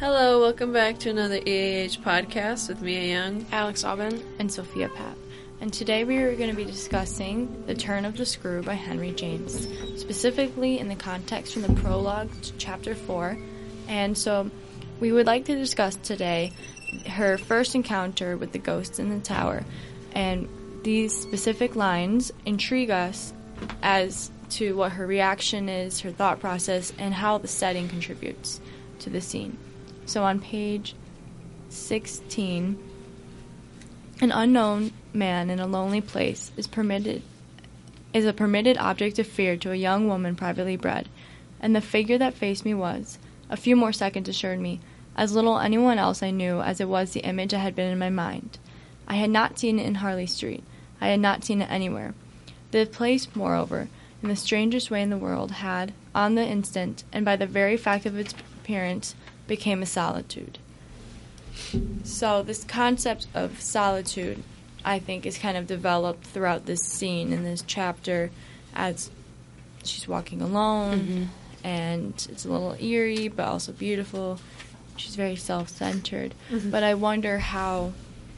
Hello, welcome back to another EAH podcast with Mia Young, Alex Aubin, and Sophia Papp. And today we are going to be discussing The Turn of the Screw by Henry James, specifically in the context from the prologue to chapter 4. And so we would like to discuss today her first encounter with the ghosts in the tower. And these specific lines intrigue us as to what her reaction is, her thought process, and how the setting contributes to the scene. So on page 16, an unknown man in a lonely place is a permitted object of fear to a young woman privately bred, and the figure that faced me was, a few more seconds assured me, as little anyone else I knew as it was the image that had been in my mind. I had not seen it in Harley Street. I had not seen it anywhere. The place, moreover, in the strangest way in the world, had, on the instant, and by the very fact of its appearance, became a solitude. So this concept of solitude, I think, is kind of developed throughout this scene in this chapter as she's walking alone, and it's a little eerie, but also beautiful. She's very self-centered. But I wonder how,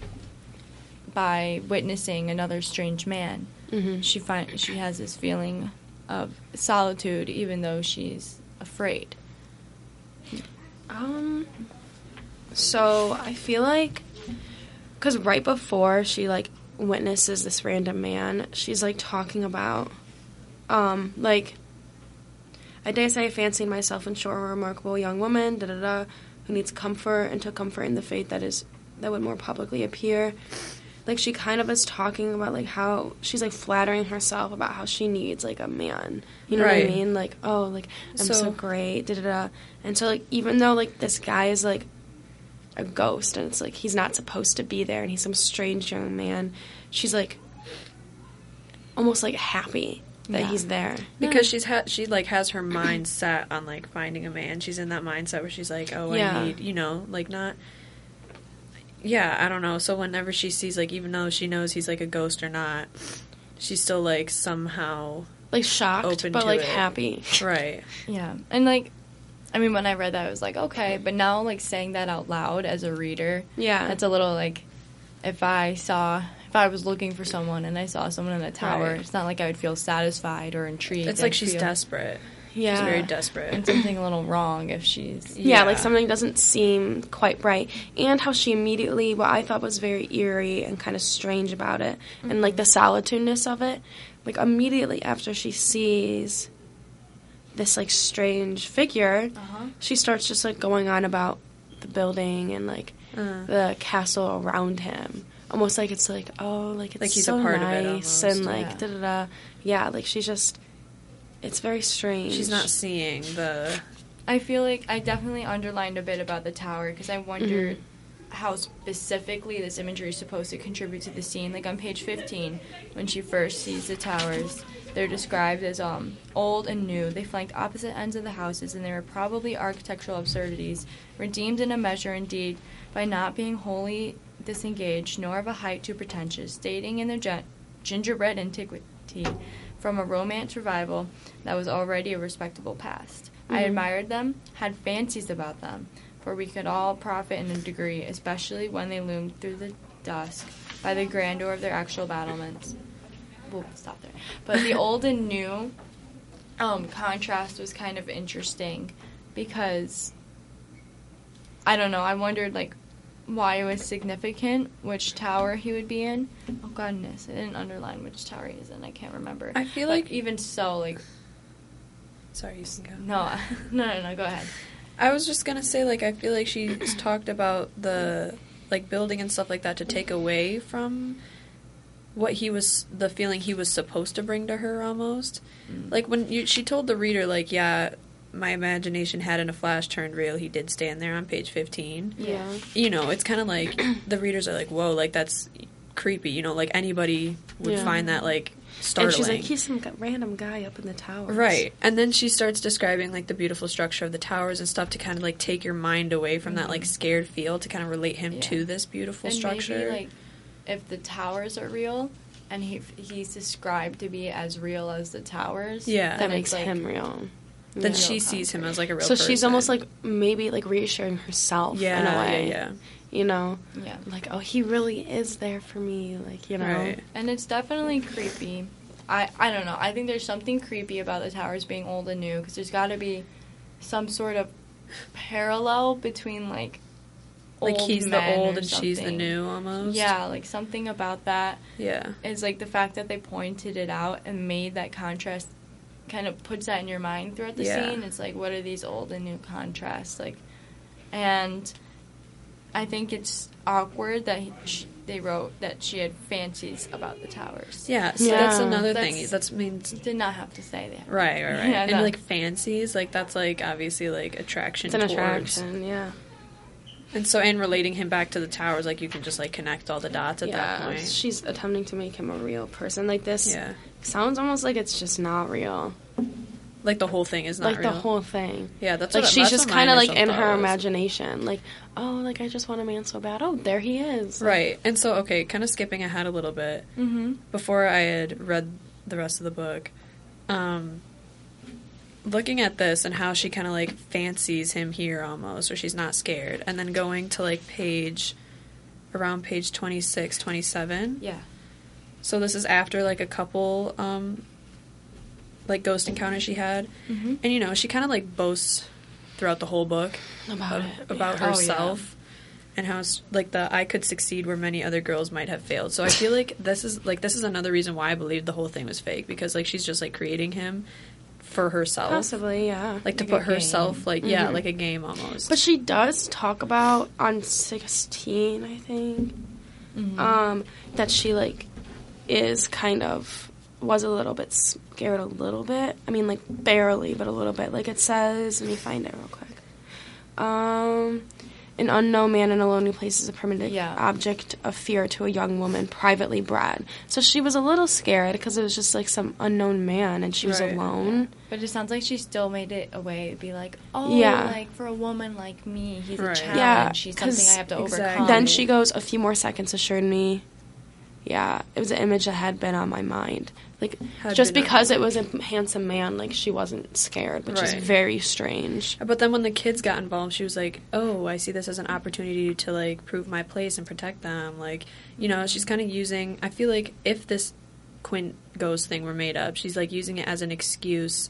by witnessing another strange man, she has this feeling of solitude, even though she's afraid. So I feel like, because right before she, witnesses this random man, she's, talking about, I dare say, fancying myself and sure a remarkable young woman, who needs comfort and took comfort in the fate that would more publicly appear. She kind of is talking about, how she's, flattering herself about how she needs, a man. You know what I mean? I'm so great, And so, even though, this guy is, a ghost, and it's, he's not supposed to be there, and he's some strange young man, she's, almost, happy that he's there. Because she has her mind set on, finding a man. She's in that mindset where she's like, I need, not... Yeah, I don't know. So whenever she sees, even though she knows he's, a ghost or not, she's still, somehow... shocked, open but, to it. happy. Right. Yeah. And, when I read that, I was like, okay. But now, saying that out loud as a reader... Yeah. That's a little, if I was looking for someone and I saw someone in the tower, it's not like I would feel satisfied or intrigued. It's she's desperate. Yeah. She's very desperate. And something a little wrong if she's... Yeah, something doesn't seem quite right. And how she immediately, what I thought was very eerie and kind of strange about it, and, the solitudeness of it, immediately after she sees this, strange figure, she starts just, going on about the building and, the castle around him. Almost it's it's he's so a part nice, of it almost. and, da-da-da. Yeah, she's just... It's very strange. She's not seeing the... I feel I definitely underlined a bit about the tower because I wondered how specifically this imagery is supposed to contribute to the scene. On page 15, when she first sees the towers, they're described as old and new. They flanked opposite ends of the houses, and they were probably architectural absurdities, redeemed in a measure, indeed, by not being wholly disengaged, nor of a height too pretentious, dating in their gingerbread antiquity from a Romance revival that was already a respectable past. I admired them, had fancies about them, for we could all profit in a degree, especially when they loomed through the dusk by the grandeur of their actual battlements. We'll stop there. But the old and new contrast was kind of interesting because, I don't know, I wondered, why it was significant, which tower he would be in. Oh, goodness, I didn't underline which tower he is in. I can't remember. I feel even so, Sorry, you can go. No, go ahead. I was just gonna say, I feel she's talked about the, building and stuff like that to take away from what the feeling he was supposed to bring to her, almost. When she told the reader, yeah, my imagination had in a flash turned real, he did stand there on page 15. Yeah. It's kind of the readers are whoa, that's creepy, anybody would find that, startling. And she's he's some random guy up in the towers. Right. And then she starts describing, the beautiful structure of the towers and stuff to kind of, take your mind away from that, scared feel to kind of relate him to this beautiful structure. Maybe, if the towers are real, and he's described to be as real as the towers... Yeah. That makes him real. then Yeah. she sees him as like a real So person. she's almost like maybe like reassuring herself in a way. Yeah. You know? Yeah. Like, oh, he really is there for me. Like, you know? Right. And it's definitely creepy. I don't know. I think there's something creepy about the towers being old and new because there's got to be some sort of parallel between like Like old he's the men old or and she's the something. new almost. Yeah, like something about that Yeah. is like the fact that they pointed it out and made that contrast kind of puts that in your mind throughout the Yeah. scene. It's like, what are these old and new contrasts? Like, and I think it's awkward that they wrote that she had fancies about the towers. Yeah, so Yeah. that's another thing. That's- That means Did not have to say that. right. Yeah, and that- like fancies, like that's like obviously like attraction It's an towards. attraction, yeah. And so, and relating him back to the towers, like you can just like connect all the dots at that Yeah, point. she's attempting to make him a real person. Like, this Yeah, sounds almost like it's just not real. like the whole thing is not Like, real. the whole thing. Yeah, that's Like, what, she's that's just what my kind of like initial in thought her was. imagination. Like, oh, like, I just want a man so bad. Oh, there he is. Right, and so okay, kind of skipping ahead a little bit. Mm-hmm. Before I had read the rest of the book, looking at this and how she kind of like fancies him here almost, or she's not scared, and then going to like around page 26, 27. Yeah. So this is after like a couple like ghost encounters she had, Mm-hmm. and you know she kind of like boasts throughout the whole book About it. about Oh, yeah. herself. And how like I could succeed where many other girls might have failed. So I feel like this is another reason why I believed the whole thing was fake, because like she's just like creating him for herself, Possibly, yeah. like to Like put a game. herself like Mhm. like a game almost. But she does talk about on 16, I think, Mm-hmm. that she like is kind of was a little bit scared a little bit. I mean, like barely, but a little bit. Like it says, let me find it real quick. An unknown man in a lonely place is a permanent Yeah. object of fear to a young woman privately bred. So she was a little scared because it was just like some unknown man and she was Right. alone. But it sounds like she still made it a way to be like, oh, Yeah. like for a woman like me, he's Right. a challenge. Yeah, She's 'cause something I have to exactly. overcome. Then she goes, a few more seconds assured me. Yeah, it was an image that had been on my mind. Like, Had just been on because my it was a handsome man, like, she wasn't scared, which is Right. very strange. But then when the kids got involved, she was like, "Oh, I see this as an opportunity to like prove my place and protect them." Like, you know, she's kind of using. I feel like if this Quint ghost thing were made up, she's like using it as an excuse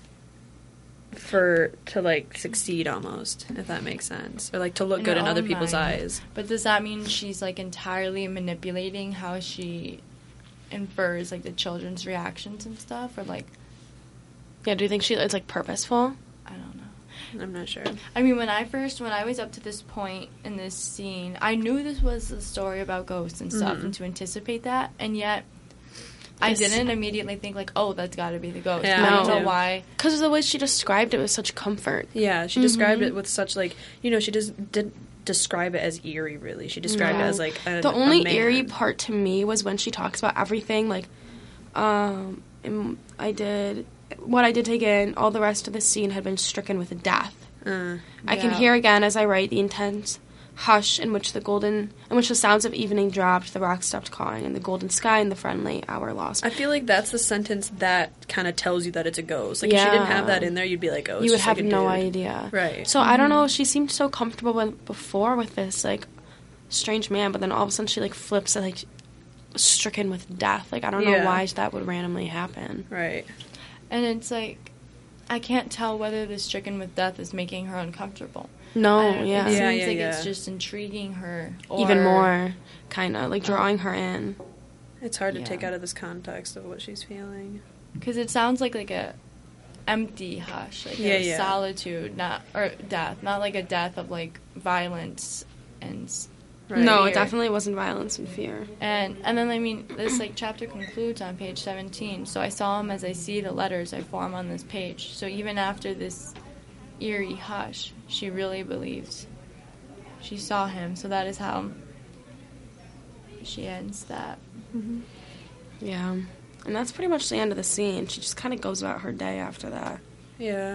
to like succeed almost, if that makes sense, or like to look In good her in other own people's mind. eyes. But does that mean she's like entirely manipulating how she infers like the children's reactions and stuff, or like Yeah, do you think it's, like, purposeful? I don't know. I'm not sure. I mean, when I was up to this point in this scene, I knew this was a story about ghosts and stuff, Mhm. and to anticipate that, and yet I This- didn't immediately think like, oh, that's got to be the ghost. Yeah, I don't me know too. why. Because of the way she described it with such comfort. Yeah, she described Mhm. it with such like, you know, she just didn't describe it as eerie. Really, she described it No. as like The only a man. eerie part to me was when she talks about everything, like, and I did take in, all the rest of the scene had been stricken with death. I can Yeah. hear again as I write the intense hush in which the sounds of evening dropped, the rocks stopped cawing, and the golden sky and the friendly hour lost. I feel like that's the sentence that kind of tells you that it's a ghost. Like if she didn't have that in there, you'd be like, "Oh, it's You would just have like a no dude. idea. Right. So I don't know. She seemed so comfortable before with this like strange man, but then all of a sudden she like flips it like stricken with death. Like I don't know Yeah. why that would randomly happen. Right. And it's like, I can't tell whether the stricken with death is making her uncomfortable. No, I don't- yeah. It seems Yeah, like yeah. it's just intriguing her. Even or- more, kind of like drawing her in. It's hard to Yeah. take out of this context of what she's feeling. Because it sounds like a empty hush, like Yeah, a yeah. solitude, or death, not like a death of like violence and Right. No, Fear. it definitely wasn't violence and fear. and then I mean this like chapter concludes on page 17. So I saw him as I see the letters I form on this page. So even after this eerie hush, she really believed she saw him. So that is how she ends that. Yeah, and that's pretty much the end of the scene. She just kind of goes about her day after that. Yeah.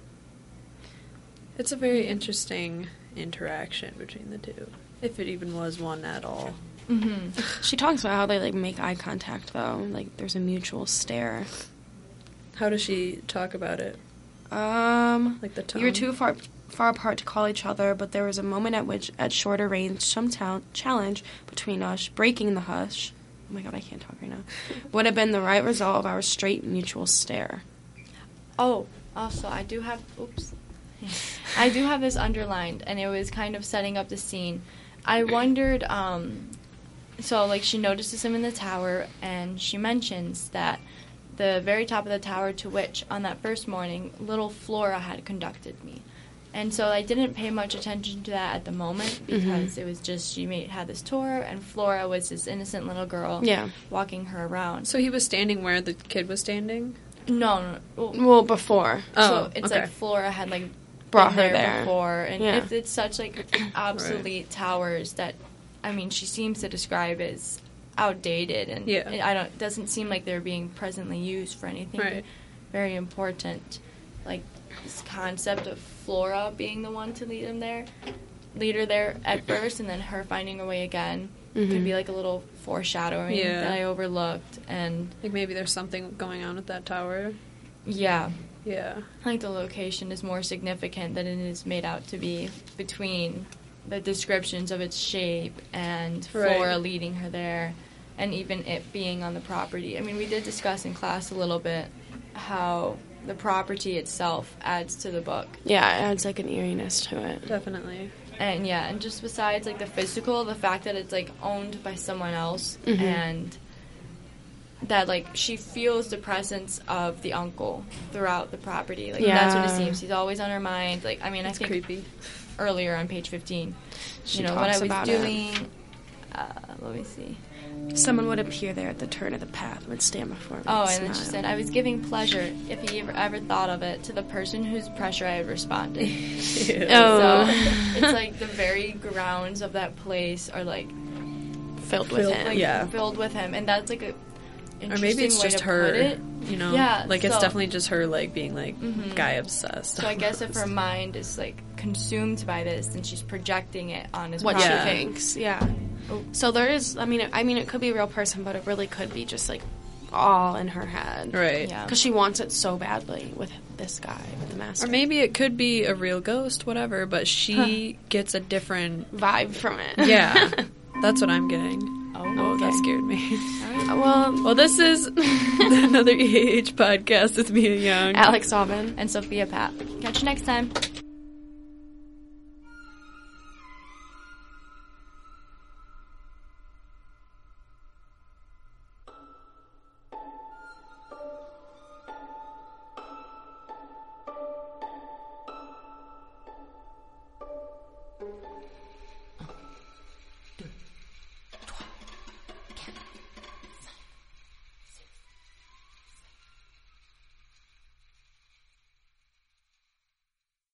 It's a very interesting interaction between the two, if it even was one at all. Mm-hmm. She talks about how they like make eye contact though, like there's a mutual stare. How does she talk about it? Like the tone? We were too far apart to call each other, but there was a moment at shorter range, some challenge between us, breaking the hush. Oh my god, I can't talk right now. Would have been the right result of our straight mutual stare. Oh, also, I do have this underlined, and it was kind of setting up the scene. I wondered, so, like, she notices him in the tower, and she mentions that the very top of the tower to which, on that first morning, little Flora had conducted me. And so I didn't pay much attention to that at the moment, because it was just had this tour, and Flora was this innocent little girl walking her around. So he was standing where the kid was standing? No. Well, before. So it's like Flora had, like, brought been her there before. And if it's such, like, obsolete towers that, I mean, she seems to describe as outdated, and it doesn't seem like they're being presently used for anything very important. Like, this concept of Flora being the one to lead her there at first, and then her finding her way again could be like a little foreshadowing that I overlooked. And like maybe there's something going on at that tower. Yeah. I think the location is more significant than it is made out to be between the descriptions of its shape and Flora leading her there, and even it being on the property. I mean, we did discuss in class a little bit how the property itself adds to the book. Yeah, it adds, like, an eeriness to it. Definitely. And, and just besides, like, the physical, the fact that it's, like, owned by someone else, and that, like, she feels the presence of the uncle throughout the property. Like, that's what it seems. He's always on her mind. Like, I mean, I think creepy. Earlier on page 15, she what I was doing... let me see. Someone would appear there at the turn of the path, would stand before me. Oh, and then she said, I was giving pleasure, if he ever thought of it, to the person whose pressure I had responded. So it's like the very grounds of that place are like filled with him. Like, filled with him, and that's like a interesting or maybe it's way just to her, put it. you know? Yeah, like it's definitely just her like being like guy obsessed. So I guess if her mind is like consumed by this, then she's projecting it on his what property. she thinks. Yeah. So there is, I mean, it could be a real person, but it really could be just, like, all in her head. Right. Yeah. Because she wants it so badly with this guy, with the master. Or maybe it could be a real ghost, whatever, but she gets a different... vibe from it. Yeah. That's what I'm getting. Oh, that scared me. Well, this is another EAH podcast with Mia Young, Alex Alvin, and Sophia Papp. Catch you next time.